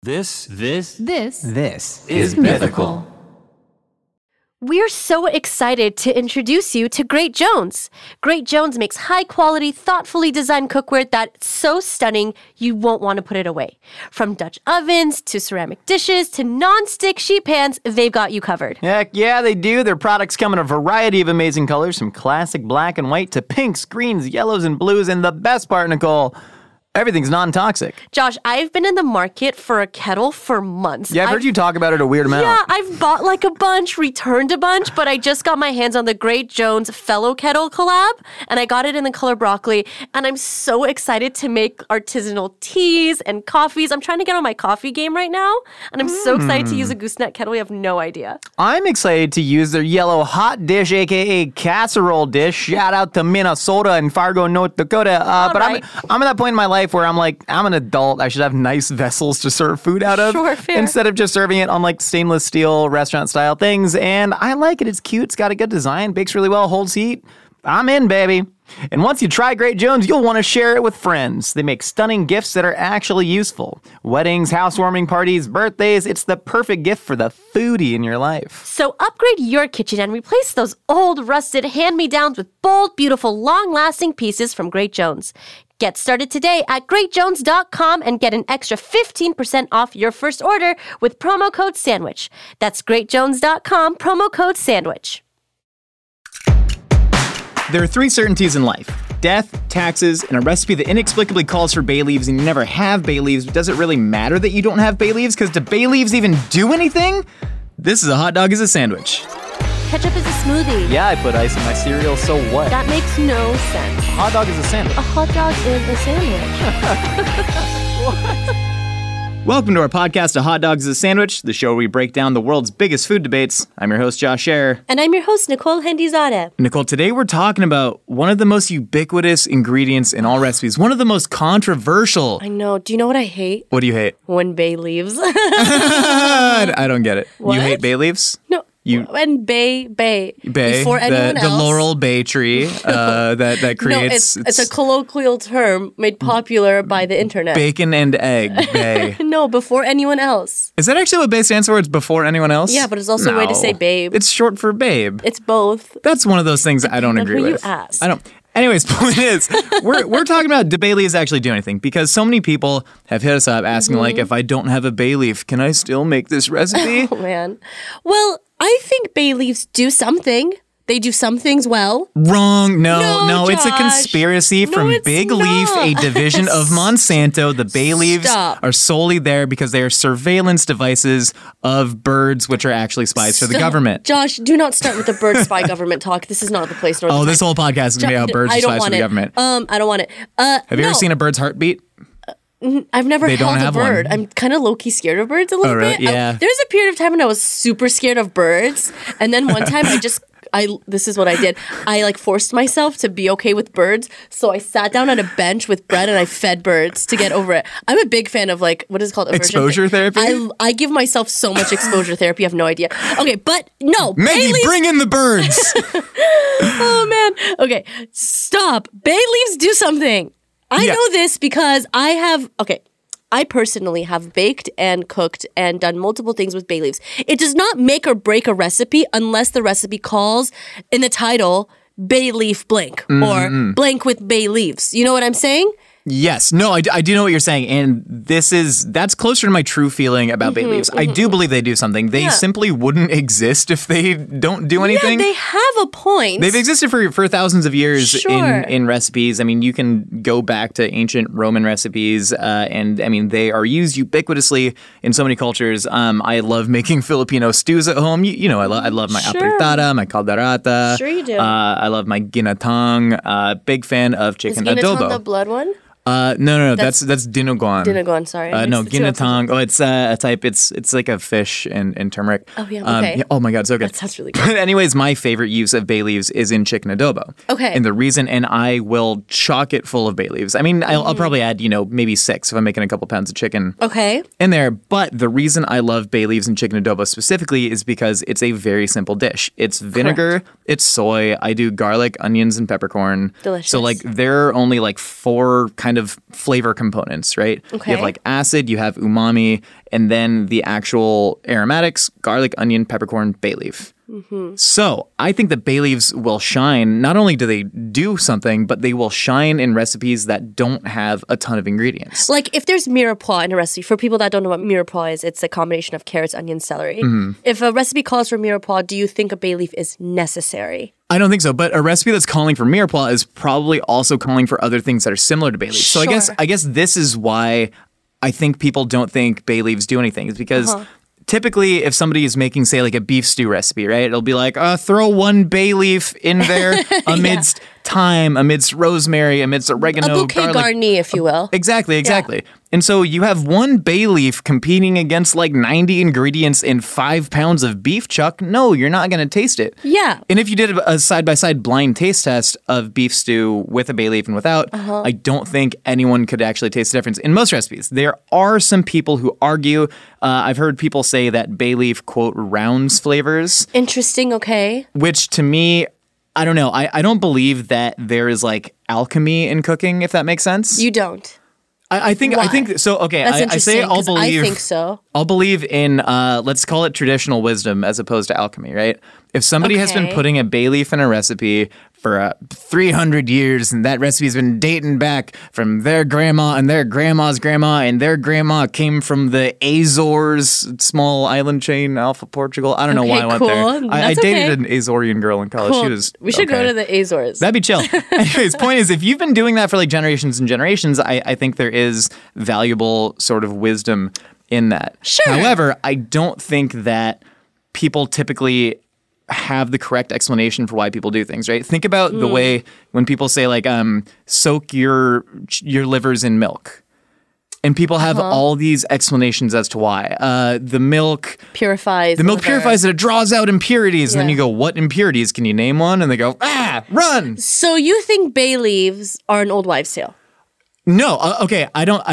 This is Mythical. We're so excited to introduce you to Great Jones. Great Jones makes high-quality, thoughtfully designed cookware that's so stunning you won't want to put it away. From Dutch ovens to ceramic dishes to non-stick sheet pans, they've got you covered. Heck yeah, they do. Their products come in a variety of amazing colors, from classic black and white to pinks, greens, yellows, and blues. And the best part, Nicole, everything's non-toxic. Josh, I've been in the market for a kettle for months. Yeah, I've heard you talk about it a weird amount. Yeah, I've bought like a bunch, returned a bunch, but I just got my hands on the Great Jones Fellow Kettle collab, and I got it in the color broccoli, and I'm so excited to make artisanal teas and coffees. I'm trying to get on my coffee game right now, and I'm so excited to use a gooseneck kettle. You have no idea. I'm excited to use their yellow hot dish, aka casserole dish. Shout out to Minnesota and Fargo, North Dakota. But right. I'm at that point in my life where I'm like, I'm an adult. I should have nice vessels to serve food out of. Sure, fair. Instead of just serving it on like stainless steel restaurant style things. And I like it. It's cute. It's got a good design. Bakes really well. Holds heat. I'm in, baby. And once you try Great Jones, you'll want to share it with friends. They make stunning gifts that are actually useful. Weddings, housewarming parties, birthdays. It's the perfect gift for the foodie in your life. So upgrade your kitchen and replace those old, rusted hand-me-downs with bold, beautiful, long-lasting pieces from Great Jones. Get started today at greatjones.com and get an extra 15% off your first order with promo code SANDWICH. That's greatjones.com, promo code SANDWICH. There are three certainties in life: death, taxes, and a recipe that inexplicably calls for bay leaves and you never have bay leaves. But does it really matter that you don't have bay leaves? Because do bay leaves even do anything? This is a hot dog is a sandwich. Ketchup is a smoothie. Yeah, I put ice in my cereal, so what? That makes no sense. A hot dog is a sandwich. A hot dog is a sandwich. Welcome to our podcast, A Hot Dog is a Sandwich, the show where we break down the world's biggest food debates. I'm your host, Josh Scherer. And I'm your host, Nicole Hendizadeh. Nicole, today we're talking about one of the most ubiquitous ingredients in all recipes, one of the most controversial. I know. Do you know what I hate? What do you hate? When bay leaves. I don't get it. What? You hate bay leaves? No. And bay. Before anyone else. The laurel bay tree that creates... No, it's a colloquial term made popular by the internet. Bacon and egg, bay. No, before anyone else. Is that actually what bay stands for? It's before anyone else? Yeah, but it's also a way to say babe. It's short for babe. It's both. That's one of those things I don't agree with. Who you ask. I don't... Anyways, point is, we're talking about, do bay leaves actually do anything? Because so many people have hit us up asking, like, if I don't have a bay leaf, can I still make this recipe? Oh, man. Well, I think bay leaves do something. They do some things well. Wrong. No, Josh. it's a conspiracy from Big Leaf, a division of Monsanto. The bay leaves are solely there because they are surveillance devices of birds, which are actually spies for the government. Josh, do not start with the bird spy government talk. This is not the place nor the time. This whole podcast is going to be about birds are spies for the government. I don't want it. Have you ever seen a bird's heartbeat? I've never held a bird. One. I'm kind of low-key scared of birds a little bit. Yeah. There's a period of time when I was super scared of birds. And then one time this is what I did. I forced myself to be okay with birds. So I sat down on a bench with bread and I fed birds to get over it. I'm a big fan of what is it called? Exposure therapy? I give myself so much exposure therapy. You have no idea. Okay, but no. Maggie, bring in the birds. Oh, man. Okay, stop. Bay leaves do something. I know this because I personally have baked and cooked and done multiple things with bay leaves. It does not make or break a recipe unless the recipe calls in the title bay leaf blank or blank with bay leaves. You know what I'm saying? Yes. No, I do know what you're saying. And that's closer to my true feeling about bay leaves. I do believe they do something. They simply wouldn't exist if they don't do anything. Yeah, they have a point. They've existed for thousands of years in recipes. I mean, you can go back to ancient Roman recipes, and I mean, they are used ubiquitously in so many cultures. I love making Filipino stews at home. You know, I love my apritada, my calderata. Sure you do. I love my ginatang. Big fan of chicken adobo. Is ginatang the blood one? No. That's dinuguan. Dinuguan, sorry. No, ginatang. Oh, it's a type. It's like a fish and turmeric. Oh yeah. Okay. Oh my God, so good. That sounds really good. But anyways, my favorite use of bay leaves is in chicken adobo. Okay. And the reason, and I will chock it full of bay leaves. I mean, I'll probably add maybe 6 if I'm making a couple pounds of chicken. Okay. In there. But the reason I love bay leaves in chicken adobo specifically is because it's a very simple dish. It's vinegar. Correct. It's soy. I do garlic, onions, and peppercorn. Delicious. So there are only 4 kind of flavor components, right? Okay. You have like acid, you have umami, and then the actual aromatics, garlic, onion, peppercorn, bay leaf. So I think that bay leaves will shine. Not only do they do something, but they will shine in recipes that don't have a ton of ingredients. Like if there's mirepoix in a recipe, for people that don't know what mirepoix is, it's a combination of carrots, onions, celery. If a recipe calls for mirepoix, do you think a bay leaf is necessary? I don't think so, but a recipe that's calling for mirepoix is probably also calling for other things that are similar to bay leaves. So Sure. I guess this is why I think people don't think bay leaves do anything. Is because typically if somebody is making, say, like a beef stew recipe, right? It'll be like, throw one bay leaf in there amidst thyme, amidst rosemary, amidst oregano, A bouquet garlic. garni, if you will. Exactly. And so you have one bay leaf competing against like 90 ingredients in 5 pounds of beef chuck. No, you're not going to taste it. Yeah. And if you did a side-by-side blind taste test of beef stew with a bay leaf and without, I don't think anyone could actually taste the difference. In most recipes, there are some people who argue. I've heard people say that bay leaf, quote, rounds flavors, Interesting, okay. which to me, I don't know. I don't believe that there is like alchemy in cooking, if that makes sense. You don't. I think so. Okay, That's I interesting. say I'll 'Cause believe. I think so. I'll believe in let's call it traditional wisdom as opposed to alchemy, right? If somebody has been Okay. putting a bay leaf in a recipe for 300 years and that recipe's been dating back from their grandma and their grandma's grandma and their grandma came from the Azores, small island chain, Alpha Portugal. I don't know why I Okay, went cool. there. I That's dated okay. an Azorian girl in college. Cool. She was We should go okay. to the Azores. That'd be chill. Anyways, point is, if you've been doing that for like generations and generations, I think there is valuable sort of wisdom in that. Sure. However, I don't think that people typically have the correct explanation for why people do things, right? Think about the way when people say like, soak your livers in milk. And people have all these explanations as to why. The milk purifies. the milk liver. purifies it, it draws out impurities. And then Yeah. you go, what impurities? Can you name one? And they go, run. So you think bay leaves are an old wives' tale? No, okay. I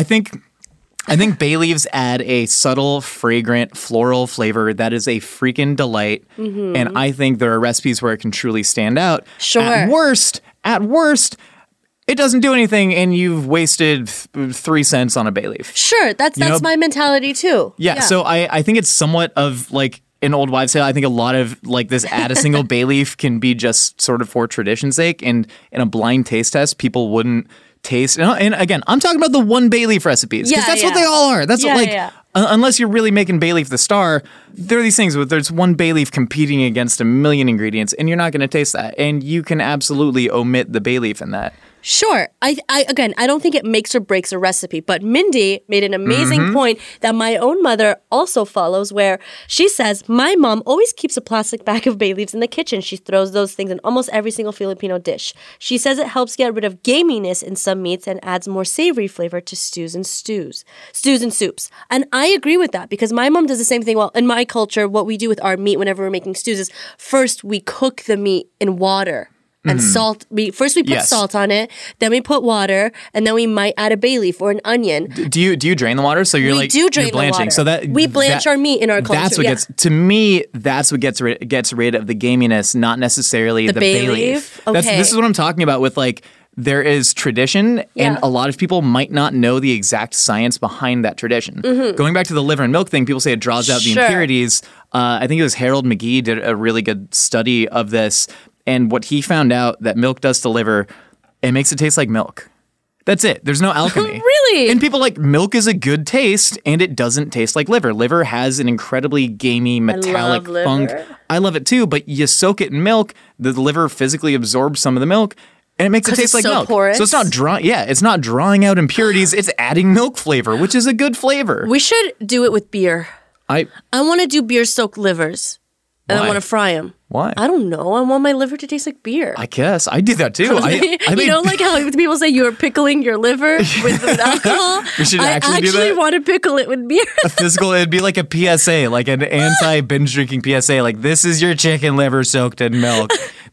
think bay leaves add a subtle, fragrant, floral flavor that is a freaking delight. And I think there are recipes where it can truly stand out. Sure. At worst, it doesn't do anything and you've wasted 3 cents on a bay leaf. Sure, that's know- my mentality too. Yeah, so I think it's somewhat of like an old wives' tale. I think a lot of like this add a single bay leaf can be just sort of for tradition's sake. And in a blind taste test, people wouldn't taste. And again, I'm talking about the one bay leaf recipes because Yeah, that's what yeah. they all are. That's Yeah, what, like, yeah. unless you're really making bay leaf the star, there are these things where there's one bay leaf competing against a million ingredients and you're not going to taste that. And you can absolutely omit the bay leaf in that. Sure. I don't think it makes or breaks a recipe, but Mindy made an amazing point that my own mother also follows, where she says, my mom always keeps a plastic bag of bay leaves in the kitchen. She throws those things in almost every single Filipino dish. She says it helps get rid of gaminess in some meats and adds more savory flavor to stews and soups. And I agree with that because my mom does the same thing. Well, in my culture, what we do with our meat whenever we're making stews is first we cook the meat in water. And salt. First we put Yes. salt on it, then we put water, and then we might add a bay leaf or an onion. Do you drain the water? So you're We like do drain you're the blanching. water. So that We blanch our meat in our culture, That's what yeah. gets to me. That's what gets rid of the gaminess, not necessarily the bay bay leaf? leaf. Okay. This is what I'm talking about with like. There is tradition, and Yeah. a lot of people might not know the exact science behind that tradition. Going back to the liver and milk thing, people say it draws out the Sure. impurities. I think it was Harold McGee did a really good study of this, and what he found out that milk does to liver, it makes it taste like milk. That's it. There's no alchemy. Really? And people like milk is a good taste, and it doesn't taste like liver. Liver has an incredibly gamey, metallic love funk. liver. I love it too, but you soak it in milk, the liver physically absorbs some of the milk, and it makes it 'Cause taste it's like so milk. porous? So it's not it's not drawing out impurities, it's adding milk flavor, which is a good flavor. We should do it with beer. I want to do beer-soaked livers, and I Why? want to fry them. Why? I don't know. I want my liver to taste like beer. I guess I did that too. I you made- know, like how people say you're pickling your liver with alcohol? We should I actually do actually that? want to pickle it with beer. a physical, it'd be like a PSA, like an anti binge drinking PSA. Like, this is your chicken liver soaked in milk.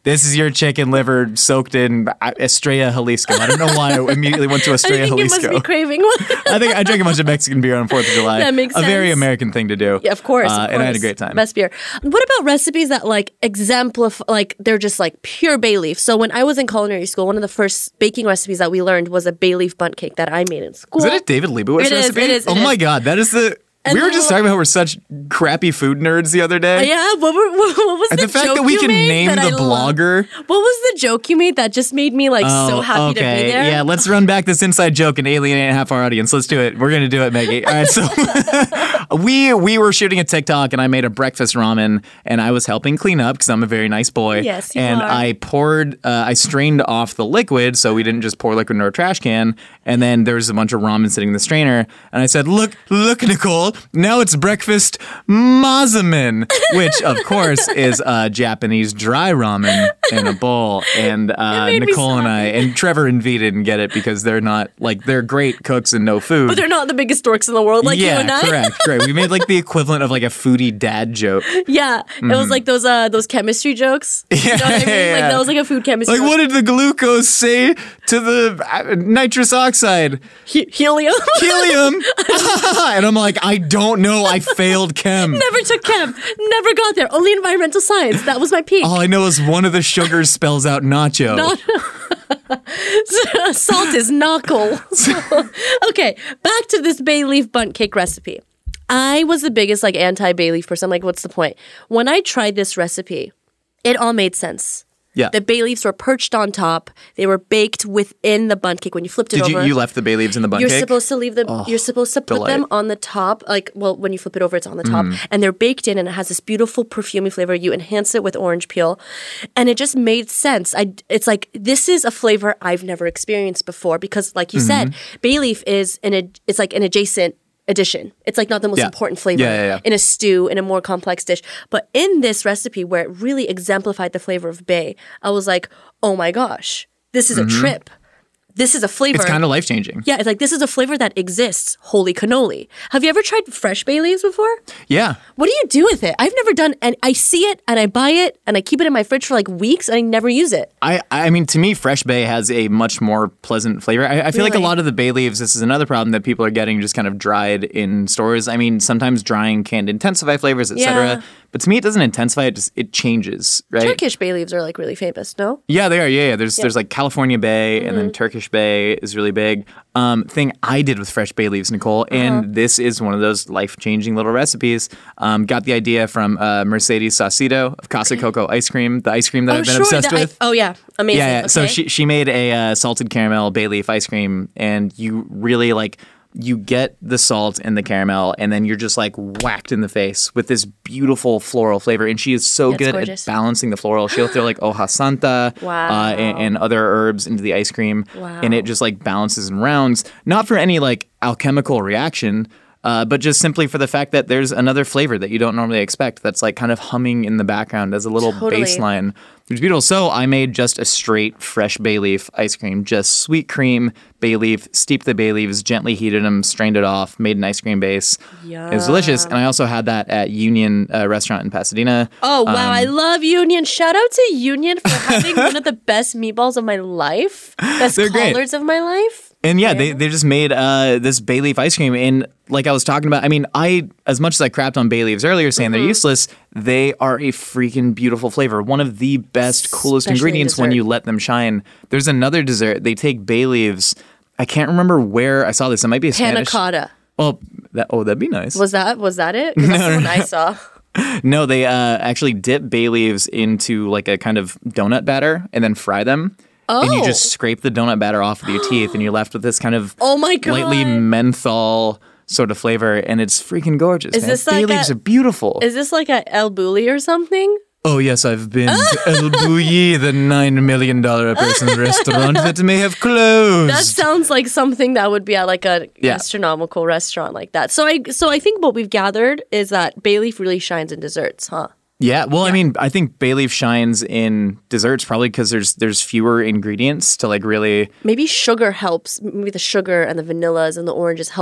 This is your chicken liver soaked in Estrella Jalisco. I don't know why I immediately went to Estrella Jalisco. You must be craving one. I think I drank a bunch of Mexican beer on 4th of July. That makes sense. A very American thing to do. Yeah, of course. And I had a great time. Best beer. What about recipes that like exemplify, like they're just like pure bay leaf? So when I was in culinary school, one of the first baking recipes that we learned was a bay leaf bundt cake that I made in school. Is that a David Leibowitz recipe? It is. Oh my God, that is the... We were just talking about how we're such crappy food nerds the other day. Yeah, what was the joke you made? The fact that we can name the blogger. What was the joke you made that just made me like so happy to be there? Yeah, let's run back this inside joke and alienate half our audience. Let's do it. We're going to do it, Maggie. All right, so we were shooting a TikTok and I made a breakfast ramen and I was helping clean up because I'm a very nice boy. Yes, you and are. I strained off the liquid so we didn't just pour liquid into a trash can. And then there was a bunch of ramen sitting in the strainer. And I said, look, Nicole, now it's breakfast mazamen, which of course is Japanese dry ramen in a bowl. And Nicole and I, and Trevor and V didn't get it because they're not, like, they're great cooks and no food. But they're not the biggest dorks in the world like you and I. Yeah, correct. We made like the equivalent of like a foodie dad joke. Yeah, it was like those chemistry jokes. You know what I mean? Yeah. Like that was like a food chemistry. Like, what did the glucose say to the nitrous oxide? Helium. Helium. And I'm like, I don't know. I failed chem. Never took chem. Never got there. Only environmental science. That was my peak. All I know is one of the sugars spells out nacho. Salt is knuckle. Okay, back to this bay leaf bundt cake recipe. I was the biggest like anti-bay leaf person. I'm like, what's the point? When I tried this recipe, it all made sense. Yeah. The bay leaves were perched on top. They were baked within the bundt cake. When you flipped it over, you left the bay leaves in the bundt cake? You're supposed to leave them. You're supposed to put them on the top. Like, well, when you flip it over, it's on the top, and they're baked in, and it has this beautiful perfumey flavor. You enhance it with orange peel, and it just made sense. It's like this is a flavor I've never experienced before because, like you said, bay leaf is it's like an adjacent addition. It's like not the most important flavor in a stew, in a more complex dish. But in this recipe where it really exemplified the flavor of bay, I was like, oh my gosh, this is a trip. This is a flavor. It's kind of life-changing. Yeah, it's like this is a flavor that exists. Holy cannoli. Have you ever tried fresh bay leaves before? Yeah. What do you do with it? I've never done, and I see it and I buy it and I keep it in my fridge for like weeks and I never use it. I mean, to me, fresh bay has a much more pleasant flavor. I feel like a lot of the bay leaves, this is another problem that people are getting just kind of dried in stores. I mean, sometimes drying can intensify flavors, etc. Yeah. But to me, it doesn't intensify it; it changes, right? Turkish bay leaves are like really famous, no? Yeah, they are. Yeah. There's like California bay, and then Turkish bay is really big. Thing I did with fresh bay leaves, Nicole, and this is one of those life-changing little recipes. Got the idea from Mercedes Saucedo of Casa Coco ice cream, the ice cream that I've been obsessed with. Amazing. Yeah. Okay. So she made a salted caramel bay leaf ice cream, and you really like. You get the salt and the caramel, and then you're just like whacked in the face with this beautiful floral flavor. And she is so good at balancing the floral. She'll throw like hoja santa and other herbs into the ice cream, and it just like balances and rounds. Not for any like alchemical reaction, but just simply for the fact that there's another flavor that you don't normally expect that's like kind of humming in the background as a little baseline. It's beautiful. So I made just a straight fresh bay leaf ice cream, just sweet cream, bay leaf, steeped the bay leaves, gently heated them, strained it off, made an ice cream base. Yum. It was delicious. And I also had that at Union Restaurant in Pasadena. Oh, wow. I love Union. Shout out to Union for having one of the best meatballs of my life. Best collards of my life. And yeah, they just made this bay leaf ice cream. And like I was talking about, I mean, as much as I crapped on bay leaves earlier saying they're useless, they are a freaking beautiful flavor. One of the best, coolest ingredients when you let them shine. There's another dessert. They take bay leaves. I can't remember where I saw this. It might be a Panna Spanish. cotta. Oh, that'd be nice. Was that it? That's the one I saw. No, they actually dip bay leaves into like a kind of donut batter and then fry them. And you just scrape the donut batter off with your teeth, and you're left with this kind of lightly menthol sort of flavor, and it's freaking gorgeous. Is this bay leaves are beautiful. Is this like a El Bulli or something? Oh yes, I've been to El Bulli, the $9 million a person restaurant that may have closed. That sounds like something that would be at like a astronomical restaurant like that. So I think what we've gathered is that bay leaf really shines in desserts, huh? Yeah, well, I mean, I think bay leaf shines in desserts probably because there's fewer ingredients to like really. Maybe sugar helps. Maybe the sugar and the vanillas and the oranges help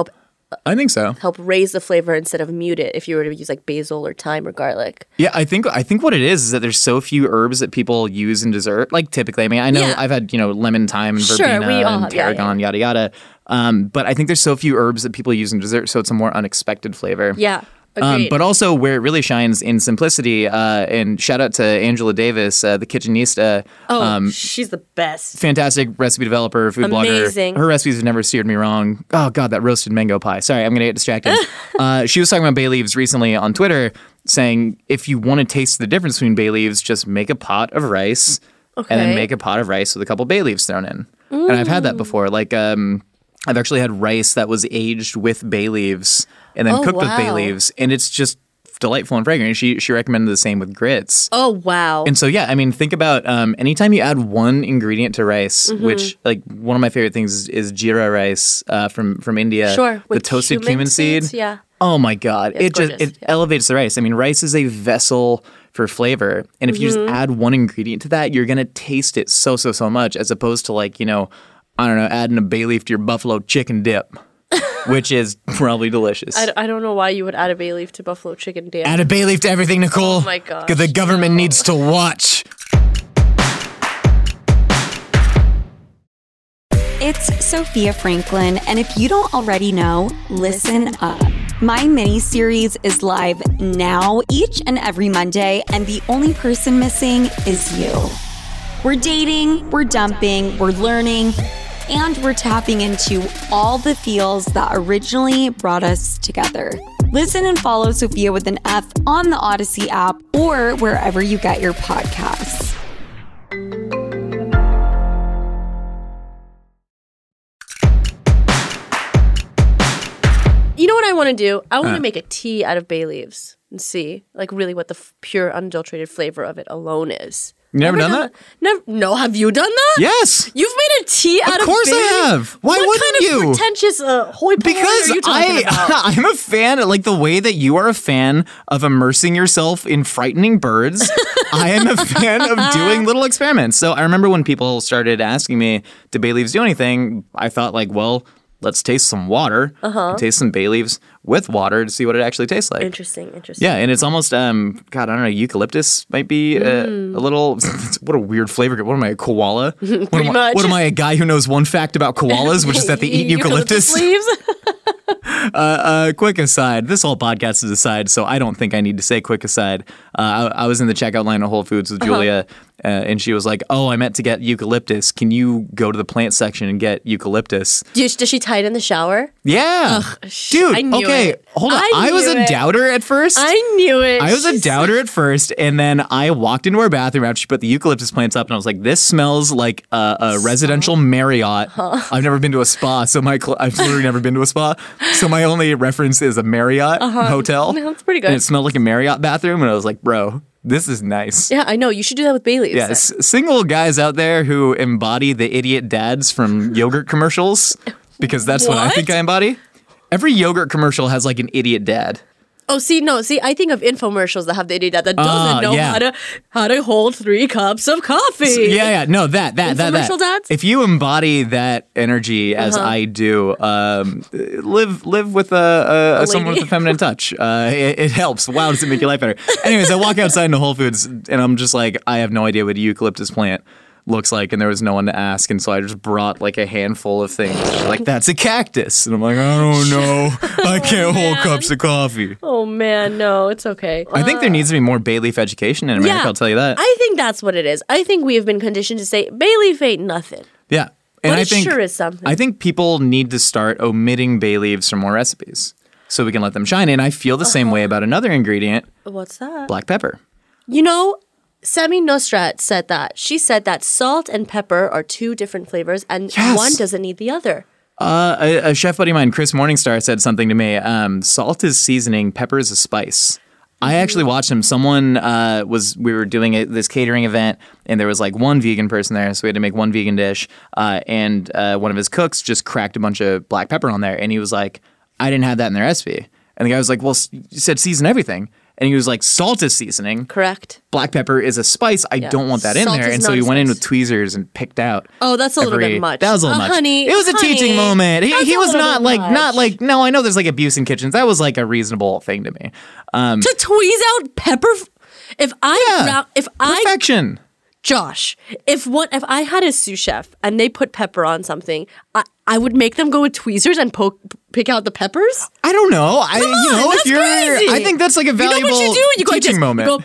I think so. help raise the flavor instead of mute it if you were to use like basil or thyme or garlic. Yeah, I think what it is that there's so few herbs that people use in dessert. Like typically, I mean, I know Yeah. I've had, lemon, thyme, and Sure, verbena we all and have, yeah, tarragon, yada yada. But I think there's so few herbs that people use in dessert, so it's a more unexpected flavor. Yeah. Agreed. But also where it really shines in simplicity, and shout out to Angela Davis, the Kitchenista. She's the best. Fantastic recipe developer, food Amazing. blogger. Her recipes have never steered me wrong. Oh, God, that roasted mango pie. Sorry, I'm going to get distracted. She was talking about bay leaves recently on Twitter, saying if you want to taste the difference between bay leaves, just make a pot of rice and then Okay. make a pot of rice with a couple bay leaves thrown in. And I've had that before. Like, I've actually had rice that was aged with bay leaves and then cooked with bay wow. leaves, and it's just delightful and fragrant. She recommended the same with grits. Oh, wow. And so, yeah, I mean, think about anytime you add one ingredient to rice, Mm-hmm. which, like, one of my favorite things is jeera rice from India. Sure. The with toasted cumin seed. Yeah. Oh, my God. It's It gorgeous, yeah. elevates the rice. I mean, rice is a vessel for flavor. And if you Mm-hmm. just add one ingredient to that, you're going to taste it so much, as opposed to, like, I don't know, adding a bay leaf to your buffalo chicken dip, which is probably delicious. I don't know why you would add a bay leaf to buffalo chicken dip. Add a bay leaf to everything, Nicole. Oh my gosh, Because the government needs to watch. It's Sophia Franklin, and if you don't already know, listen up. My mini-series is live now, each and every Monday, and the only person missing is you. We're dating, we're dumping, we're learning, and we're tapping into all the feels that originally brought us together. Listen and follow Sophia with an F on the Odyssey app or wherever you get your podcasts. You know what I want to do? I want to make a tea out of bay leaves and see, like, really what the pure, unadulterated flavor of it alone is. You never done that? Never. No, have you done that? Yes. You've made a tea out of course bay I leaves? have. Why what wouldn't kind of you? pretentious hoi polloi Because are you talking about? I'm a fan, like the way that you are a fan of immersing yourself in frightening birds. I am a fan of doing little experiments. So I remember when people started asking me, do bay leaves do anything? I thought, like, well, let's taste some water, and taste some bay leaves with water to see what it actually tastes like. Interesting. Yeah, and it's almost, God, I don't know, eucalyptus might be a little, what a weird flavor. What am I, a koala? Pretty much. What am I, a guy who knows one fact about koalas, which is that they eat eucalyptus? leaves? Quick aside, this whole podcast is aside, so I don't think I need to say quick aside. I was in the checkout line at Whole Foods with Julia, and she was like, oh, I meant to get eucalyptus. Can you go to the plant section and get eucalyptus? Does she tie it in the shower? Yeah. Dude, I knew okay, it. hold on. I I was knew a it. doubter at first. I knew it. I was a doubter at first, and then I walked into our bathroom after she put the eucalyptus plants up, and I was like, "This smells like a residential Marriott." I've never been to a spa, so I've literally never been to a spa, so my only reference is a Marriott hotel. No, that's pretty good. And it smelled like a Marriott bathroom, and I was like, "Bro, this is nice." Yeah, I know. You should do that with bay leaves. Yeah, single guys out there who embody the idiot dads from yogurt commercials, because that's what I What? think I embody. Every yogurt commercial has like an idiot dad. Oh, see, I think of infomercials that have the idiot that doesn't know yeah. how to hold 3 cups of coffee. Yeah, no, that. Infomercial dads? If you embody that energy as I do, live with someone with a feminine touch. It helps. Wow, does it make your life better? Anyways, I walk outside into Whole Foods and I'm just like, I have no idea what a eucalyptus plant looks like, and there was no one to ask, and so I just brought like a handful of things. She's like, that's a cactus, and I'm like, I don't know, I can't hold cups of coffee. Oh man, no, it's okay. I think there needs to be more bay leaf education in America. I'll tell you that. I think that's what it is. I think we have been conditioned to say bay leaf ain't nothing. Yeah. And But I it think, sure is something. I think people need to start omitting bay leaves from more recipes so we can let them shine. And I feel the same way about another ingredient, What's that? black pepper. You know, Sami Nosrat said that. She said that salt and pepper are 2 different flavors, and Yes. one doesn't need the other. A chef buddy of mine, Chris Morningstar, said something to me. Salt is seasoning, pepper is a spice. I actually watched him. Someone we were doing this catering event, and there was like one vegan person there, so we had to make one vegan dish. And one of his cooks just cracked a bunch of black pepper on there, and he was like, I didn't have that in the recipe. And the guy was like, well, you said season everything. and he was like, salt is seasoning. Correct. Black pepper is a spice. I don't want that in Salt there. is And so not he a went in spice. with tweezers and picked out. Oh, that's a little bit much. That was a little much. Honey, it was a teaching moment. that's He a was little not bit like, much. no, I know there's like abuse in kitchens. That was like a reasonable thing to me. To tweeze out pepper. If I Perfection. Josh, if I had a sous chef and they put pepper on something, I would make them go with tweezers and pick out the peppers. I don't know. That's crazy. I think that's like a valuable teaching moment. You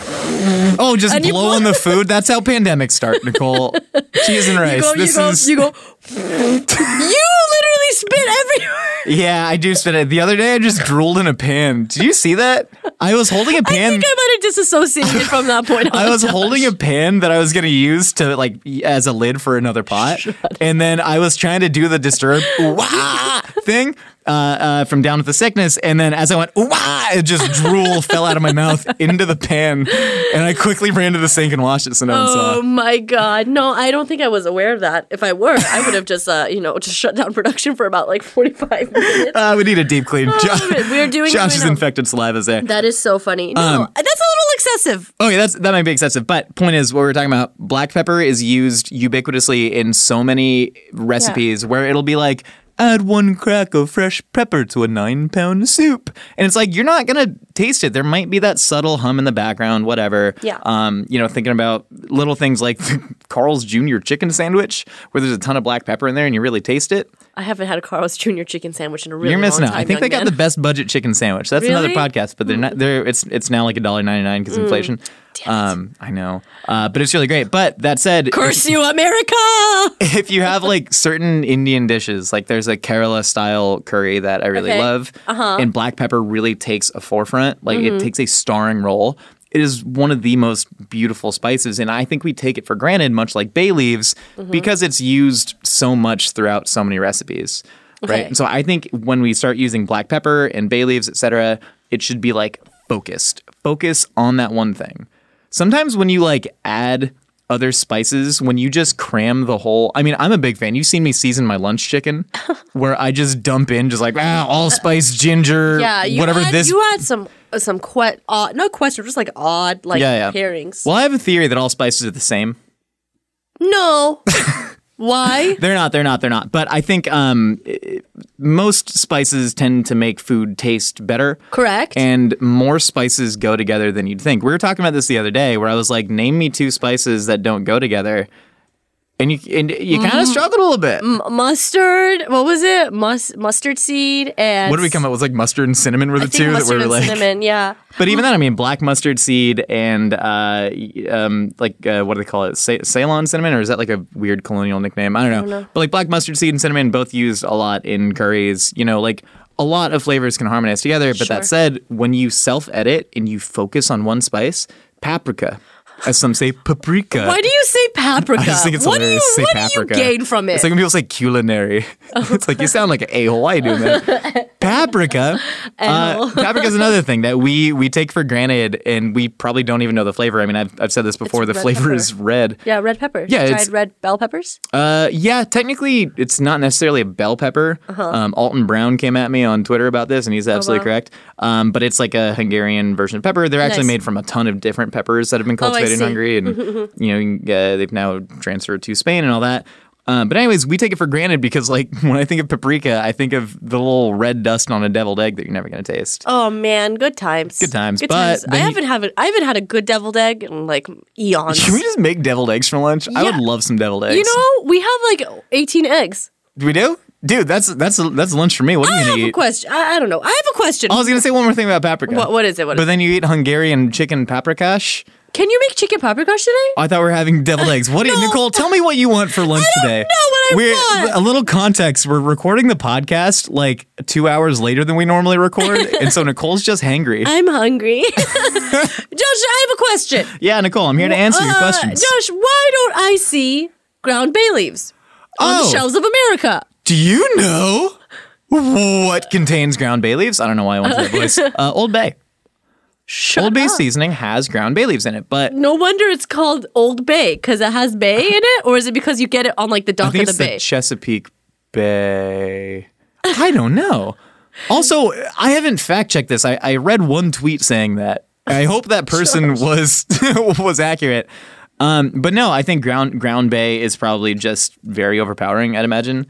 go, just and blow on the food. That's how pandemics start, Nicole. Cheese and rice. you go. You literally spit everywhere. Yeah, I do spit it. The other day, I just drooled in a pan. Did you see that? I was holding a pan. I think I might have disassociated from that point on. I was holding a pan that I was going to use to like as a lid for another pot, and then I was trying to do the disturb wah thing from Down with the Sickness, and then as I went wah, it just drool fell out of my mouth into the pan, and I quickly ran to the sink and washed it so no one saw. Oh my god! No, I don't think I was aware of that. If I were, I would have just just shut down production for about like 45 minutes. We need a deep clean. We're doing Josh's infected saliva's there. That is so funny. No, that's a little excessive. Okay, that might be excessive, but point is, what we're talking about, black pepper is used ubiquitously in so many recipes where it'll be like, add 1 crack of fresh pepper to a 9-pound soup. And it's like, you're not going to taste it. There might be that subtle hum in the background, whatever. Yeah. Thinking about little things like Carl's Jr. chicken sandwich, where there's a ton of black pepper in there and you really taste it. I haven't had a Carl's Jr. chicken sandwich in a really You're missing long out. time. I think they got the best budget chicken sandwich. That's another podcast, but they're not. It's now like $1.99 because inflation. I know, but it's really great. But that said, Curse you, America! If you have like certain Indian dishes, like there's a Kerala style curry that I really love, and black pepper really takes a forefront. Like it takes a starring role. It is one of the most beautiful spices, and I think we take it for granted, much like bay leaves, because it's used so much throughout so many recipes. Right. And so I think when we start using black pepper and bay leaves, etc., it should be like focused. Focus on that one thing. Sometimes when you like add other spices, when you just cram the whole, I mean, I'm a big fan. You've seen me season my lunch chicken where I just dump in just like, allspice, ginger, whatever this. You had some just like odd pairings. Well, I have a theory that all spices are the same. No. Why? They're not. But I think most spices tend to make food taste better. Correct. And more spices go together than you'd think. We were talking about this the other day where I was like, name me 2 spices that don't go together. And you kind of struggled a little bit. Mustard. What was it? Mustard seed and. What did we come up with? Like mustard and cinnamon were the two that were like. Cinnamon, yeah. But even then, I mean, black mustard seed and what do they call it? Ceylon cinnamon, or is that like a weird colonial nickname? I don't know. But like black mustard seed and cinnamon, both used a lot in curries. You know, like a lot of flavors can harmonize together. But that said, when you self-edit and you focus on one spice, paprika. As some say, paprika. Why do you say paprika? I just think it's hilarious to say paprika. What do you gain from it? It's like when people say culinary. It's like, you sound like an a-hole. Why are you doing that? Paprika. Paprika is another thing that we take for granted, and we probably don't even know the flavor. I mean, I've said this before. The flavor is red. Yeah, red pepper. Yeah, tried red bell peppers? Yeah, technically, it's not necessarily a bell pepper. Alton Brown came at me on Twitter about this, and he's absolutely correct. But it's like a Hungarian version of pepper. They're actually made from a ton of different peppers that have been cultivated in Hungary, and they've now transferred to Spain and all that. But anyways, we take it for granted because, like, when I think of paprika, I think of the little red dust on a deviled egg that you're never going to taste. Oh man, good times. Good times. I haven't had a good deviled egg in like eons. Should we just make deviled eggs for lunch? Yeah. I would love some deviled eggs. You know, we have like 18 eggs. We do? Dude, that's lunch for me. What are you going to eat? I have a question. I don't know. I have a question. I was going to say one more thing about paprika. What is it? But then you eat Hungarian chicken paprikash. Can you make chicken paprikash today? I thought we were having deviled eggs. What? No. Nicole, tell me what you want for lunch today. I don't know what I want. A little context. We're recording the podcast like 2 hours later than we normally record, and so Nicole's just hangry. I'm hungry. Josh, I have a question. Yeah, Nicole, I'm here to answer your questions. Josh, why don't I see ground bay leaves on the shelves of America? Do you know what contains ground bay leaves? I don't know why I went to that voice. Old Bay. Old Bay seasoning has ground bay leaves in it, but no wonder it's called Old Bay because it has bay in it, or is it because you get it on like the dock of the bay? The Chesapeake Bay. I don't know. Also, I haven't fact checked this. I read one tweet saying that. I hope that person was accurate. But no, I think ground bay is probably just very overpowering, I'd imagine.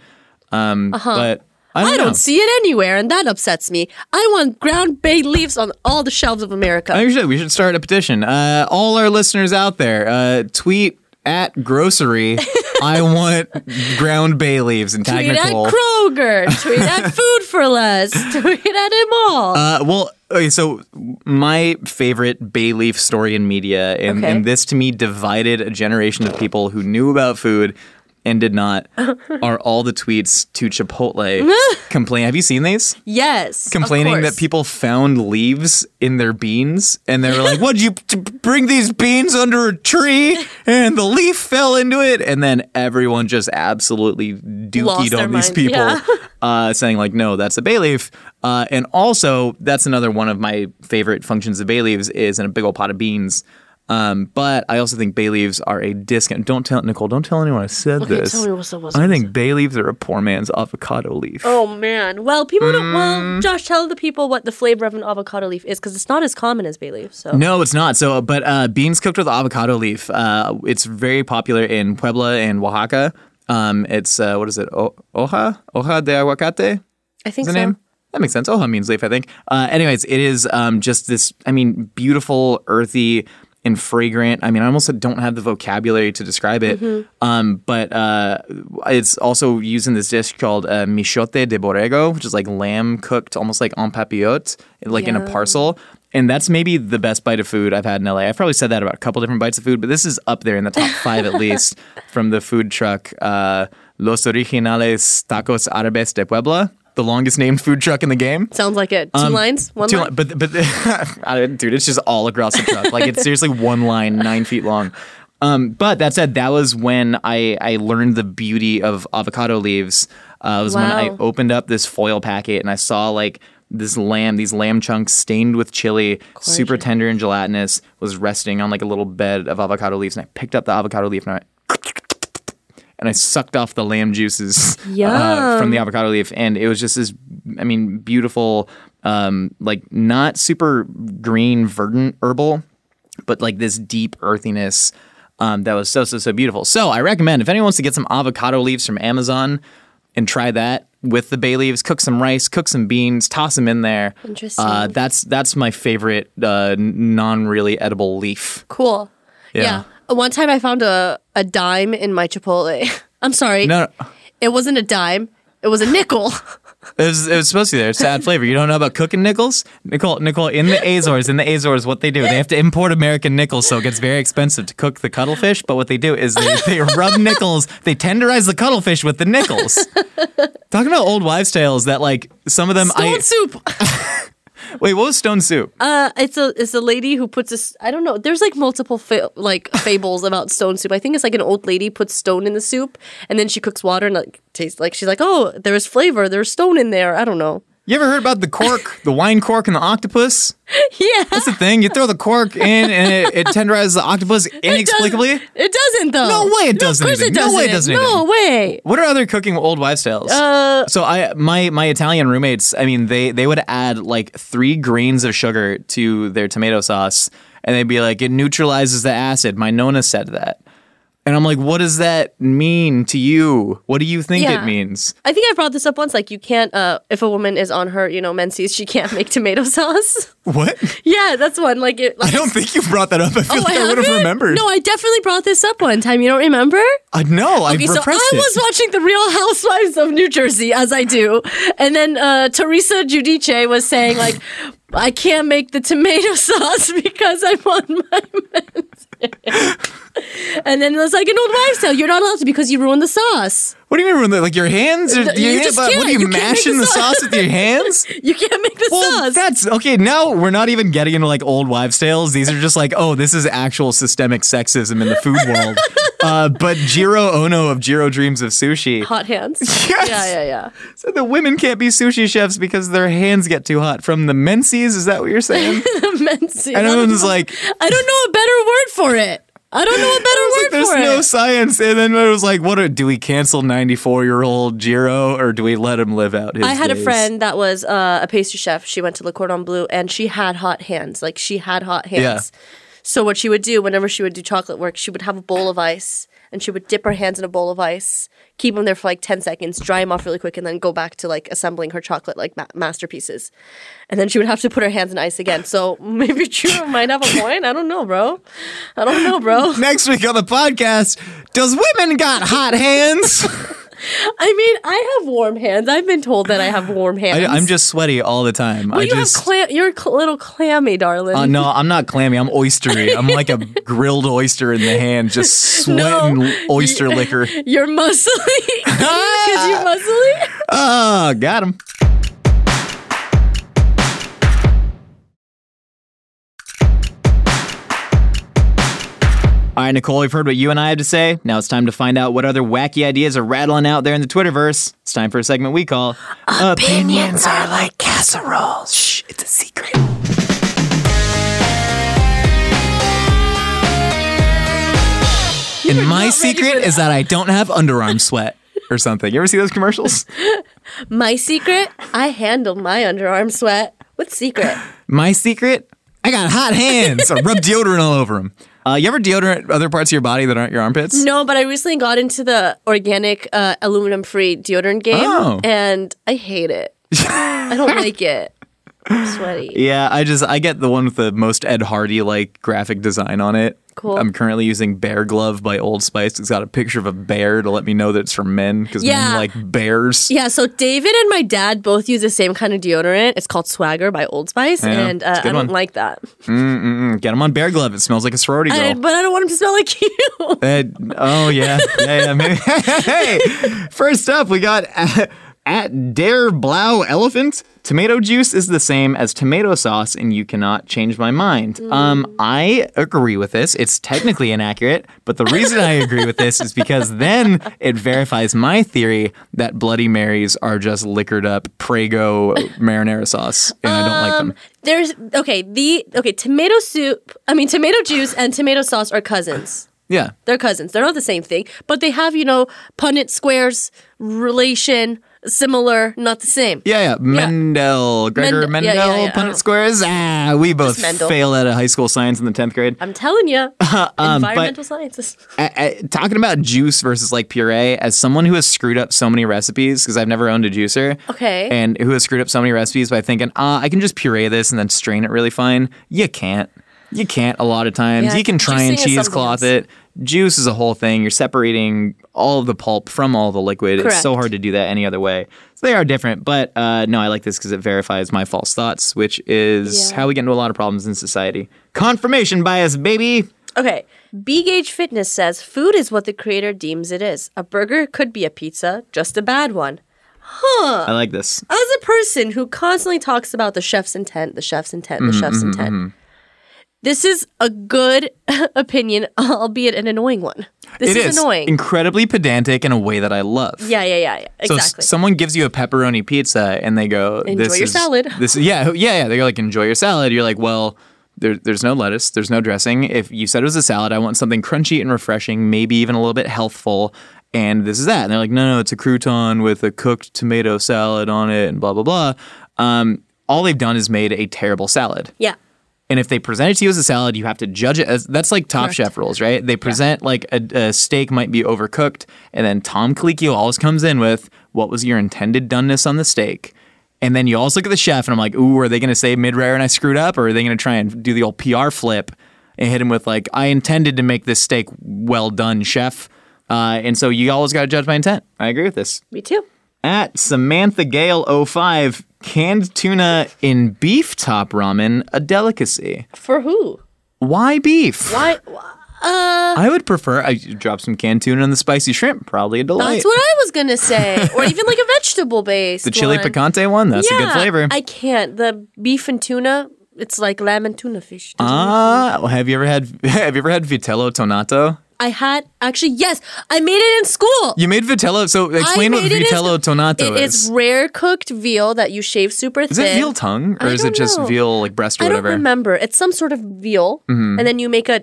But I don't see it anywhere, and that upsets me. I want ground bay leaves on all the shelves of America. We should start a petition. All our listeners out there, tweet at grocery. I want ground bay leaves and tag Nicole. Tweet at Kroger. Tweet at Food for Less. Tweet at him all. Okay, so my favorite bay leaf story in media, and this to me divided a generation of people who knew about food and did not, are all the tweets to Chipotle complaining. Have you seen these? Yes. Complaining that people found leaves in their beans, and they were like, "What'd you bring these beans under a tree?" And the leaf fell into it, and then everyone just absolutely dookied on these people, saying like, "No, that's a bay leaf." And also, that's another one of my favorite functions of bay leaves is in a big old pot of beans. But I also think bay leaves are a discount. Don't tell anyone I said this. Tell me what's I think bay leaves are a poor man's avocado leaf. Oh man. Well, people don't. Well, Josh, tell the people what the flavor of an avocado leaf is, because it's not as common as bay leaf. So no, it's not. So, but beans cooked with avocado leaf. It's very popular in Puebla and Oaxaca. It's what is it? Hoja de aguacate. I think is the so. Name? That makes sense. Hoja means leaf, I think. Anyways, it is just this. I mean, beautiful, earthy, and fragrant. I mean, I almost don't have the vocabulary to describe it. But it's also used in this dish called michote de borrego, which is like lamb cooked almost like en papillote, like in a parcel. And that's maybe the best bite of food I've had in LA. I've probably said that about a couple different bites of food, but this is up there in the top 5 at least from the food truck Los Originales Tacos Árabes de Puebla. The longest named food truck in the game. Sounds like it. Two lines? One line? But dude, it's just all across the truck. Like, it's seriously one line, 9 feet long. But that said, that was when I learned the beauty of avocado leaves. It was when I opened up this foil packet and I saw like these lamb chunks stained with chili, super tender and gelatinous, was resting on like a little bed of avocado leaves. And I picked up the avocado leaf and I sucked off the lamb juices from the avocado leaf. And it was just this, I mean, beautiful, like not super green, verdant herbal, but like this deep earthiness that was so beautiful. So I recommend if anyone wants to get some avocado leaves from Amazon and try that with the bay leaves, cook some rice, cook some beans, toss them in there. Interesting. That's my favorite non-really edible leaf. Cool. Yeah. One time I found a dime in my Chipotle. I'm sorry. No. It wasn't a dime. It was a nickel. It was supposed to be there. Sad flavor. You don't know about cooking nickels? Nicole, in the Azores, what they do, they have to import American nickels, so it gets very expensive to cook the cuttlefish. But what they do is they rub nickels, they tenderize the cuttlefish with the nickels. Talking about old wives' tales that, like, some of them... Stone soup! Wait, what was stone soup? It's a lady who puts this. I don't know. There's like multiple fables about stone soup. I think it's like an old lady puts stone in the soup and then she cooks water and like tastes like she's like, oh, there's flavor. There's stone in there. I don't know. You ever heard about the cork, the wine cork, and the octopus? Yeah, that's the thing. You throw the cork in, and it tenderizes the octopus inexplicably. It doesn't, though. No way, it doesn't. Of course, it doesn't. No way, it doesn't. No way. What are other cooking old wives' tales? So my Italian roommates, I mean, they would add like 3 grains of sugar to their tomato sauce, and they'd be like, it neutralizes the acid. My Nonna said that. And I'm like, what does that mean to you? What do you think it means? I think I brought this up once. Like, you can't, if a woman is on her, menses, she can't make tomato sauce. What? Yeah, that's one. Like, I don't think you brought that up. I feel like I would have remembered. No, I definitely brought this up one time. You don't remember? No, I repressed it. I was watching The Real Housewives of New Jersey, as I do. And then Teresa Giudice was saying, like, I can't make the tomato sauce because I'm on my menses. And then it was like an old wives' tale. You're not allowed to because you ruined the sauce. What do you mean ruined? Like your hands? You just can't. What are you mashing the sauce with your hands? You can't make the sauce. That's okay. Now we're not even getting into like old wives' tales. These are just like, oh, this is actual systemic sexism in the food world. But Jiro Ono of Jiro Dreams of Sushi. Hot hands. Yes. Yeah. So the women can't be sushi chefs because their hands get too hot from the menses. Is that what you're saying? The menses. And everyone's like, I don't know a better word for it. I don't know a better word There's for no it. science. And then it was like, do we cancel 94-year-old Jiro or do we let him live out his I had days? a friend that was a pastry chef. She went to Le Cordon Bleu and she had hot hands. Like she had hot hands. Yeah. So what she would do whenever she would do chocolate work, she would have a bowl of ice and she would dip her hands in a bowl of ice, keep them there for like 10 seconds, dry them off really quick, and then go back to like assembling her chocolate like masterpieces. And then she would have to put her hands in ice again. So maybe Jiro might have a point. I don't know, bro. Next week on the podcast, does women got hot hands? I mean, I have warm hands. I've been told that I have warm hands. I'm just sweaty all the time. Well, you're a little clammy, darling. No, I'm not clammy. I'm oystery. I'm like a grilled oyster in the hand, just sweating oyster liquor. You're muscly. Because you're muscly? Oh, got him. All right, Nicole, we've heard what you and I have to say. Now it's time to find out what other wacky ideas are rattling out there in the Twitterverse. It's time for a segment we call Opinions Are Like Casseroles. Shh, it's a secret. And my secret is that I don't have underarm sweat or something. You ever see those commercials? My secret? I handle my underarm sweat with secret. My secret? I got hot hands. I rub deodorant all over them. You ever deodorant other parts of your body that aren't your armpits? No, but I recently got into the organic aluminum-free deodorant game, and I hate it. I don't like it. I'm sweaty. Yeah, I get the one with the most Ed Hardy like graphic design on it. Cool. I'm currently using Bear Glove by Old Spice. It's got a picture of a bear to let me know that it's for men because men like bears. Yeah, so David and my dad both use the same kind of deodorant. It's called Swagger by Old Spice, and I don't like that. Get him on Bear Glove. It smells like a sorority girl. But I don't want him to smell like you. Oh, yeah. Maybe. Hey, first up, we got at Dare Blau Elephant. Tomato juice is the same as tomato sauce, and you cannot change my mind. I agree with this. It's technically inaccurate, but the reason I agree with this is because then it verifies my theory that Bloody Marys are just liquored up Prego marinara sauce, and I don't like them. Tomato juice and tomato sauce are cousins. Yeah. They're cousins. They're not the same thing, but they have, Punnett squares, relation, similar, not the same. Yeah. Gregor Mendel, Punnett squares. We both failed out of high school science in the 10th grade. I'm telling you. Environmental sciences. Talking about juice versus like puree, as someone who has screwed up so many recipes, because I've never owned a juicer. Okay. And who has screwed up so many recipes by thinking, I can just puree this and then strain it really fine. You can't. You can't a lot of times. You can try and cheesecloth it. Juice is a whole thing. You're separating all of the pulp from all the liquid. Correct. It's so hard to do that any other way. So they are different. But no, I like this because it verifies my false thoughts, which is how we get into a lot of problems in society. Confirmation bias, baby. Okay. B-Gauge Fitness says food is what the creator deems it is. A burger could be a pizza, just a bad one. I like this. As a person who constantly talks about the chef's intent, the chef's intent, the chef's intent, this is a good opinion, albeit an annoying one. This is annoying. Incredibly pedantic in a way that I love. Yeah. Exactly. So someone gives you a pepperoni pizza and they go, enjoy your salad. Yeah. They go like, enjoy your salad. You're like, well, there's no lettuce. There's no dressing. If you said it was a salad, I want something crunchy and refreshing, maybe even a little bit healthful. And this is that. And they're like, no, it's a crouton with a cooked tomato salad on it and blah, blah, blah. All they've done is made a terrible salad. Yeah. And if they present it to you as a salad, you have to judge it as, that's like Top Chef rules, right? They present like a steak might be overcooked, and then Tom Colicchio always comes in with, what was your intended doneness on the steak? And then you always look at the chef, and I'm like, ooh, are they going to say mid-rare and I screwed up? Or are they going to try and do the old PR flip and hit him with like, I intended to make this steak well done, chef. And so you always got to judge my intent. I agree with this. Me too. At Samantha Gale 05, canned tuna in beef top ramen, a delicacy. For who? Why beef? Why? I would prefer, I drop some canned tuna on the spicy shrimp, probably a delight. That's what I was going to say. Or even like a vegetable-based The chili one. picante one, that's a good flavor. I can't. The beef and tuna, it's like lamb and tuna fish. Have you ever had vitello tonato? I had actually yes, I made it in school. You made vitello. So explain what vitello tonato is. It's rare cooked veal that you shave super thin. Is it veal tongue or is it just veal like breast or whatever? I don't remember. It's some sort of veal, and then you make a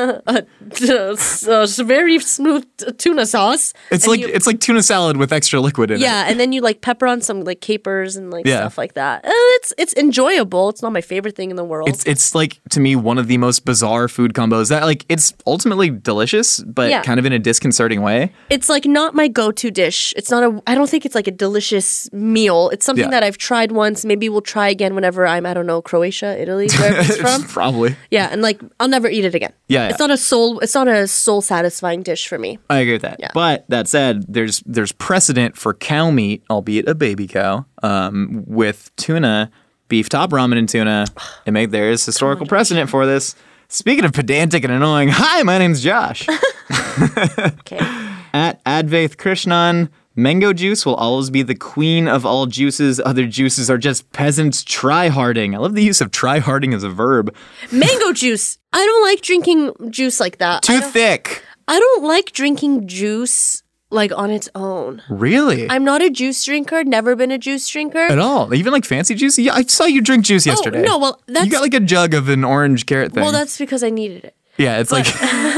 very smooth tuna sauce. It's like tuna salad with extra liquid in it. Yeah, and then you like pepper on some like capers and like stuff like that. It's enjoyable. It's not my favorite thing in the world. It's like to me one of the most bizarre food combos that like it's ultimately delicious, but kind of in a disconcerting way. It's like not my go-to dish. It's not I don't think it's like a delicious meal. It's something that I've tried once. Maybe we'll try again whenever I'm, I don't know, Croatia, Italy, wherever it's from. Probably. Yeah, and like I'll never eat it again. Yeah. It's not a soul satisfying dish for me. I agree with that. Yeah. But that said, there's precedent for cow meat, albeit a baby cow, with tuna, beef top ramen and tuna. There is historical precedent for this. Speaking of pedantic and annoying, hi, my name's Josh. Okay. At Advaith Krishnan, mango juice will always be the queen of all juices. Other juices are just peasants try-harding. I love the use of try-harding as a verb. Mango juice. I don't like drinking juice like that. Too thick. I don't like drinking juice like on its own. Really? I'm not a juice drinker. Never been a juice drinker. At all? Even like fancy juice? Yeah, I saw you drink juice yesterday. No, well, that's... You got like a jug of an orange carrot thing. Well, that's because I needed it. Yeah, it's like...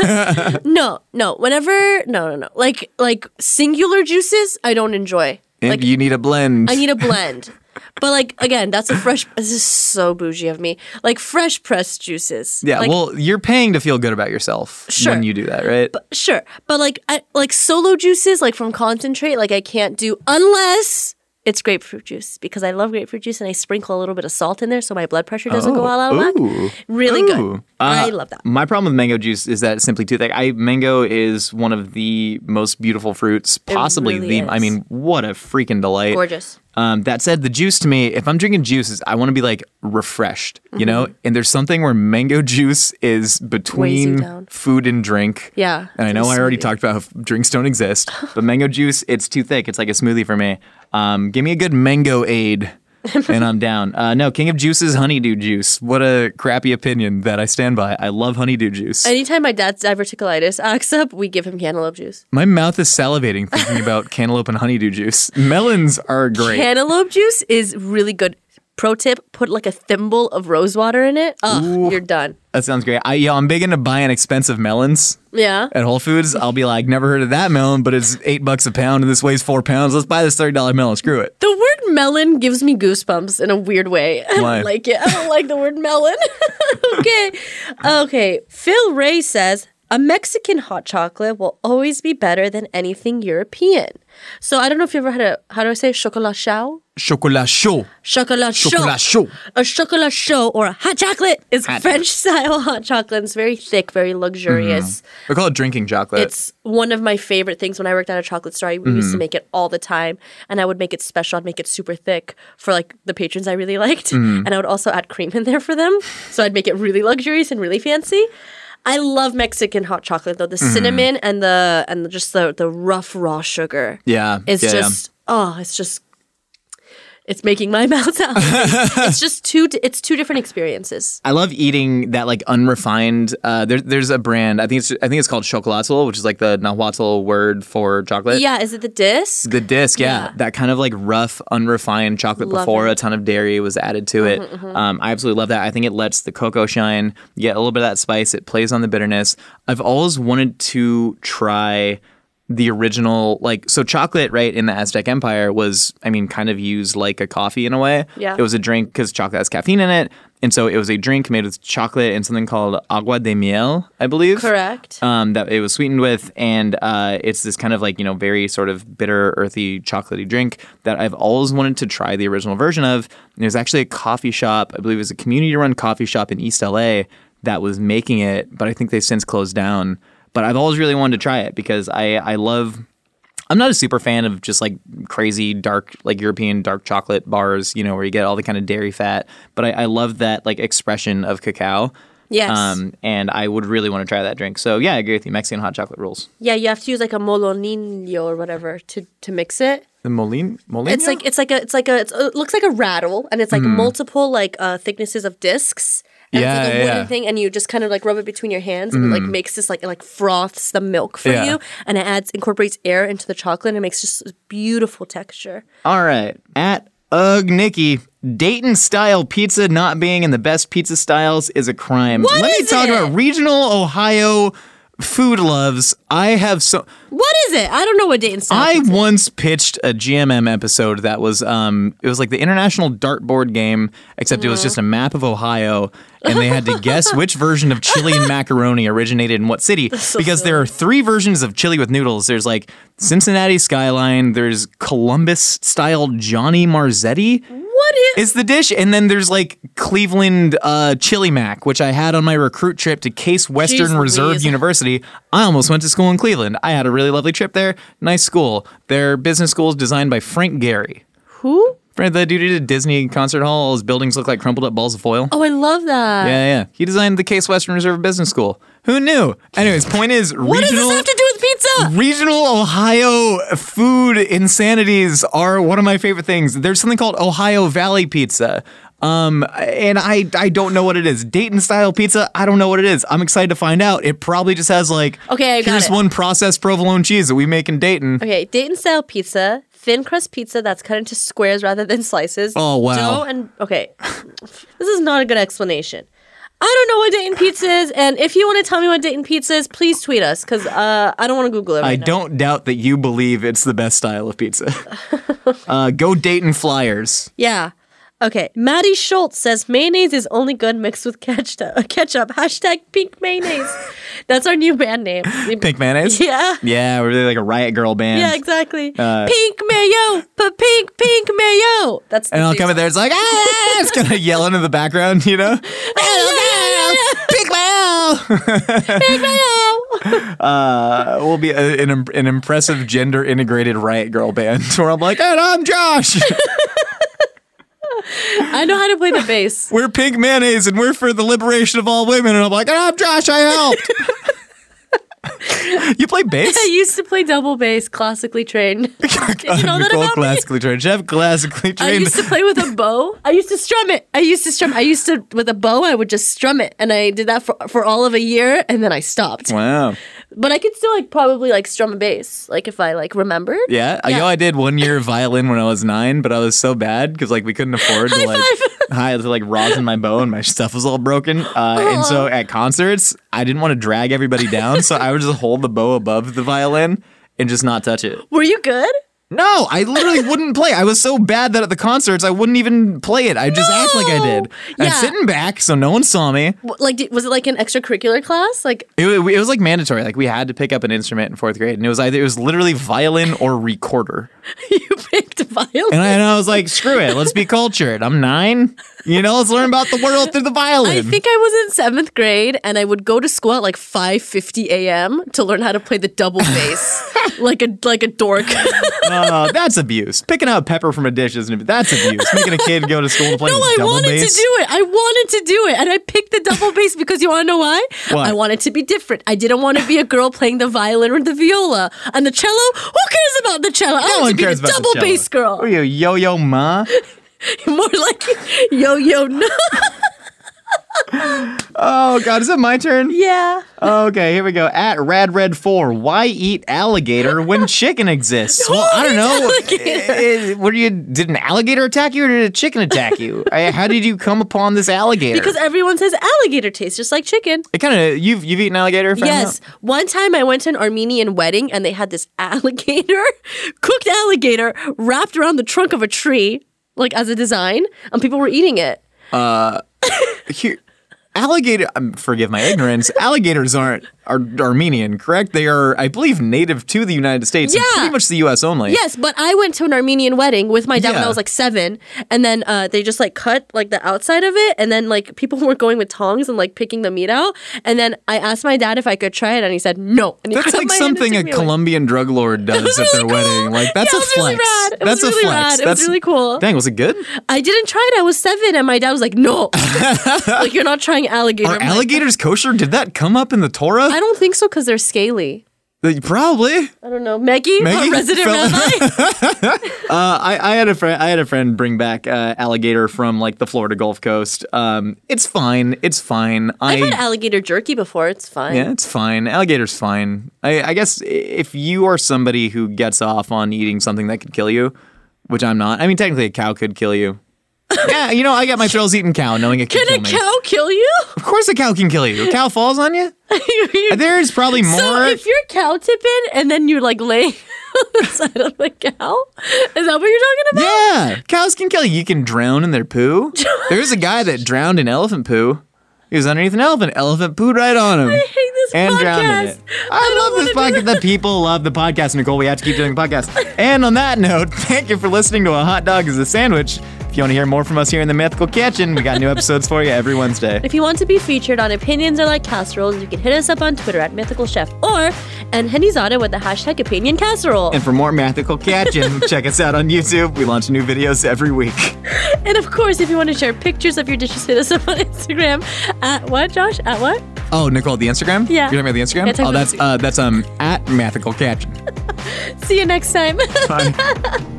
No. Whenever... No. Like singular juices, I don't enjoy. Like, you need a blend. I need a blend. But like, again, that's a fresh... This is so bougie of me. Like fresh pressed juices. Yeah, like, well, you're paying to feel good about yourself when you do that, right? Sure. But like solo juices, like from concentrate, like I can't do unless... It's grapefruit juice because I love grapefruit juice and I sprinkle a little bit of salt in there so my blood pressure doesn't go all out of whack. Really good. I love that. My problem with mango juice is that it's simply too thick. Mango is one of the most beautiful fruits, possibly really is. I mean, what a freaking delight. Gorgeous. That said, the juice to me, if I'm drinking juices, I want to be like refreshed, you know? And there's something where mango juice is between food and drink. Yeah. And I know I already talked about how drinks don't exist, but mango juice, it's too thick. It's like a smoothie for me. Give me a good mango aid. And I'm down. No, king of juices, honeydew juice. What a crappy opinion that I stand by. I love honeydew juice. Anytime my dad's diverticulitis acts up, we give him cantaloupe juice. My mouth is salivating thinking about cantaloupe and honeydew juice. Melons are great. Cantaloupe juice is really good. Pro tip, put like a thimble of rose water in it. Oh, you're done. That sounds great. I'm big into buying expensive melons. Yeah. At Whole Foods, I'll be like, never heard of that melon, but it's $8 a pound and this weighs 4 pounds. Let's buy this $30 melon. Screw it. The word melon gives me goosebumps in a weird way. I Why? don't like it. I don't like the word melon. Okay. Phil Ray says, a Mexican hot chocolate will always be better than anything European. So I don't know if you ever had how do I say chocolat chaud? Chocolat chaud. Chocolat chaud. Chocolat chaud. A chocolat chaud or a hot chocolate is French-style hot chocolate. It's very thick, very luxurious. We call it drinking chocolate. It's one of my favorite things. When I worked at a chocolate store, we used to make it all the time. And I would make it special. I'd make it super thick for like the patrons I really liked. And I would also add cream in there for them. So I'd make it really luxurious and really fancy. I love Mexican hot chocolate though. The cinnamon and the rough raw sugar. Yeah. It's making my mouth out. It's two different experiences. I love eating that like unrefined. There's a brand. I think it's called Chocolatl, which is like the Nahuatl word for chocolate. Yeah, is it the disc? The disc, yeah. That kind of like rough, unrefined chocolate before a ton of dairy was added to it. I absolutely love that. I think it lets the cocoa shine. You get a little bit of that spice. It plays on the bitterness. I've always wanted to try the original, so chocolate, right, in the Aztec Empire was, kind of used like a coffee in a way. Yeah. It was a drink because chocolate has caffeine in it. And so it was a drink made with chocolate and something called agua de miel, I believe. Correct. That it was sweetened with. And it's this kind of very sort of bitter, earthy, chocolatey drink that I've always wanted to try the original version of. And there's actually a coffee shop, I believe it was a community-run coffee shop in East LA that was making it, but I think they've since closed down. But I've always really wanted to try it because I'm not a super fan of just crazy dark, European dark chocolate bars, where you get all the kind of dairy fat. But I love that expression of cacao. Yes. And I would really want to try that drink. So yeah, I agree with you. Mexican hot chocolate rules. Yeah, you have to use a molinillo or whatever to mix it. The molinillo? It looks like a rattle, and it's multiple thicknesses of discs. And it's like a wooden thing, and you just kind of like rub it between your hands, and it like makes this like froths the milk for you, and it incorporates air into the chocolate, and it makes just a beautiful texture. All right, at Nikki, Dayton style pizza not being in the best pizza styles is a crime. Let me talk about regional Ohio food loves. What is it? I don't know what Dayton style I once pitched a GMM episode that was it was like the international dartboard game, except it was just a map of Ohio, and they had to guess which version of chili and macaroni originated in what city. Because there are 3 versions of chili with noodles. There's like Cincinnati Skyline, there's Columbus style Johnny Marzetti. What is the dish? And then there's like Cleveland Chili Mac, which I had on my recruit trip to Case Western Reserve University. I almost went to school in Cleveland. I had a really lovely trip there. Nice school. Their business school is designed by Frank Gehry. Who? The dude who did Disney Concert Hall. All his buildings look like crumpled up balls of foil. Oh, I love that. Yeah. He designed the Case Western Reserve Business School. Who knew? Anyways, point is, what does this have to do with pizza? Regional Ohio food insanities are one of my favorite things. There's something called Ohio Valley Pizza. And I don't know what it is. Dayton style pizza, I don't know what it is. I'm excited to find out. It probably just has like, here's one processed provolone cheese that we make in Dayton. Okay, Dayton style pizza, thin crust pizza that's cut into squares rather than slices. Oh, wow. This is not a good explanation. I don't know what Dayton pizza is, and if you want to tell me what Dayton pizza is, please tweet us, because I don't want to Google it right now. I don't doubt that you believe it's the best style of pizza. Go Dayton Flyers. Yeah. Okay, Maddie Schultz says mayonnaise is only good mixed with ketchup. Hashtag pink mayonnaise. That's our new band name. Pink mayonnaise? Yeah. Yeah, we're really like a Riot Girl band. Yeah, exactly. Pink mayo, pink mayo. That's the and I'll come in there, it's like, it's kind of yelling in the background, you know? Pink mayo! Pink mayo! We'll be an impressive gender integrated Riot Girl band where I'm like, and I'm Josh! I know how to play the bass. We're pink mayonnaise and we're for the liberation of all women. And I'm like, I'm Josh, I helped. You play bass? I used to play double bass, classically trained. Did you know that about classically trained. Chef, classically trained. I used to play with a bow. I used to strum it. With a bow, I would just strum it. And I did that for all of a year, and then I stopped. Wow. But I could still probably strum a bass, if I remembered. Yeah. I did 1 year violin when I was 9, but I was so bad because we couldn't afford to rosin my bow and my stuff was all broken. And so at concerts, I didn't want to drag everybody down, so I would just hold the bow above the violin and just not touch it. Were you good? No, I literally wouldn't play. I was so bad that at the concerts, I wouldn't even play it. I'd just act like I did. And sitting back, so no one saw me. Was it an extracurricular class? It was mandatory. We had to pick up an instrument in 4th grade, and it was literally violin or recorder. You picked violin? And I was like, screw it, let's be cultured. I'm 9. Let's learn about the world through the violin. I think I was in 7th grade, and I would go to school at 5:50 a.m. to learn how to play the double bass, like a dork. That's abuse. Picking out pepper from a dish that's abuse. Making a kid go to school to play double bass. No, I wanted to do it, and I picked the double bass because you want to know why? What? I wanted to be different. I didn't want to be a girl playing the violin or the viola. And the cello? Who cares about the cello? I want to be the double bass girl. Who are you, Yo-Yo Ma? More like Yo-Yo No. Oh, God. Is it my turn? Yeah. Okay, here we go. At RadRed4, why eat alligator when chicken exists? Well, I don't know. Did an alligator attack you or did a chicken attack you? How did you come upon this alligator? Because everyone says alligator tastes just like chicken. It kind of, you've eaten alligator? Yes. One time I went to an Armenian wedding and they had this alligator, cooked alligator, wrapped around the trunk of a tree, as a design, and people were eating it. Alligator, forgive my ignorance, alligators are Armenian, correct? They are, I believe, native to the United States. Yeah. And pretty much the U.S. only. Yes, but I went to an Armenian wedding with my dad when I was 7, and then they just cut the outside of it, and then people were going with tongs and picking the meat out, and then I asked my dad if I could try it, and he said no. And he That's something a Colombian drug lord does at their wedding. That's a flex. Really rad. That's a flex. It was really cool. Dang, was it good? I didn't try it. I was 7, and my dad was like, no. You're not trying alligator. Are alligators kosher? Did that come up in the Torah? I don't think so because they're scaly. Probably. I don't know. Maggie? Resident Rabbi? I had a friend bring back alligator from like the Florida Gulf Coast. It's fine. I've had alligator jerky before. It's fine. Yeah, it's fine. Alligator's fine. I guess if you are somebody who gets off on eating something that could kill you, which I'm not. I mean, technically a cow could kill you. Yeah, I got my thrills eating cow, knowing it can kill me. Can a cow kill you? Of course a cow can kill you. A cow falls on you? There's probably more. So if you're cow tipping and then you're like laying on the side of the cow, is that what you're talking about? Yeah, cows can kill you. You can drown in their poo. There's a guy that drowned in elephant poo. He was underneath an elephant. Elephant pooed right on him. I hate this and podcast. Drowned in it. I love this podcast. The people love the podcast, Nicole. We have to keep doing the podcast. And on that note, thank you for listening to A Hot Dog is a Sandwich. If you want to hear more from us here in the Mythical Kitchen, we got new episodes for you every Wednesday. If you want to be featured on Opinions Are Like Casseroles, you can hit us up on Twitter at Mythical Chef or and Hennyzada with the hashtag Opinion Casserole. And for more Mythical Kitchen, check us out on YouTube. We launch new videos every week. And of course, if you want to share pictures of your dishes, hit us up on Instagram at what, Josh? At what? Oh, Nicole, the Instagram? Yeah. You're talking about the Instagram? Yeah, that's at Mythical Kitchen. See you next time. Bye.